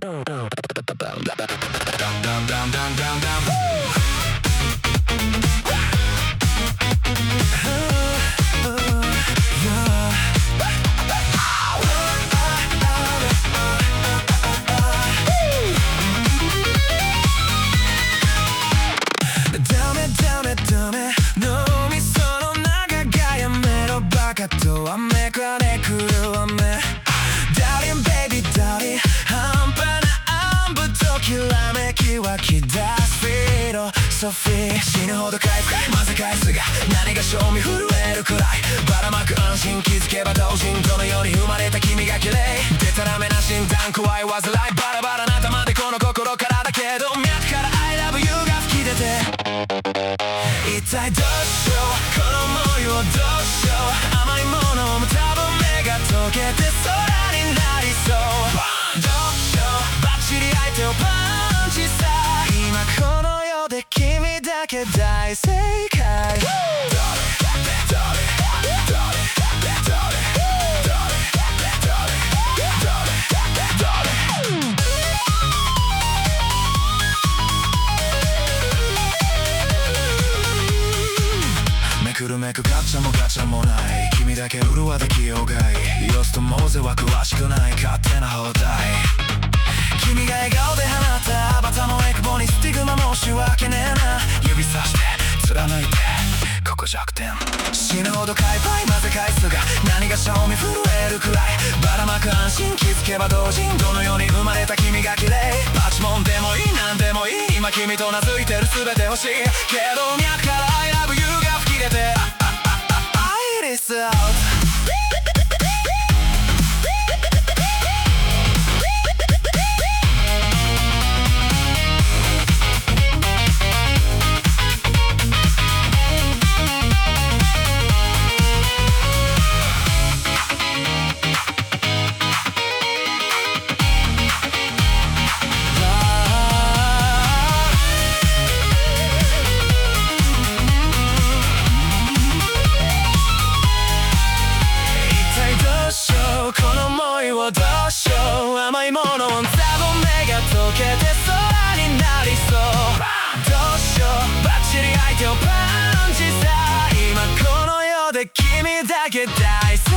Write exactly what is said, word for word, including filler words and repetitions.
雨がね来る雨 Darling baby darling 半端な暗部ときらめき湧き出すスピードソフィー死ぬほど回復混ぜ返すが何が正味震えるくらいばらまく安心気づけば同人どのように生まれた君が綺麗でたらめな診断怖い煩いバラバラな玉でこの心からだけど脈から I love you が吹き出て一体どうしようこの想いをどうしよう甘いものも多分目が溶けて空になりそうどうしようバッチリ相手をパンチさ今この世で君だけ大正解めくるめくガチャもガチャもない君だけ潤わできようがい様子とモーゼは詳しくない勝手な放題君が笑顔で放ったアバターのエクボにスティグマ申し訳ねえな指さして貫いてここ弱点死ぬほど海パイ混ぜ返すが何が正味震えるくらいばらまく安心気づけば同人どのように生まれた君が綺麗パチモンでもいいなんでもいい今君と名付いてる全て欲しいけど脈から I love you が吹き出てアイリスアウトどうしよう甘いものを多分目が溶けて空になりそうどうしようバッチリ相手をパンチさ今この世で君だけ大好き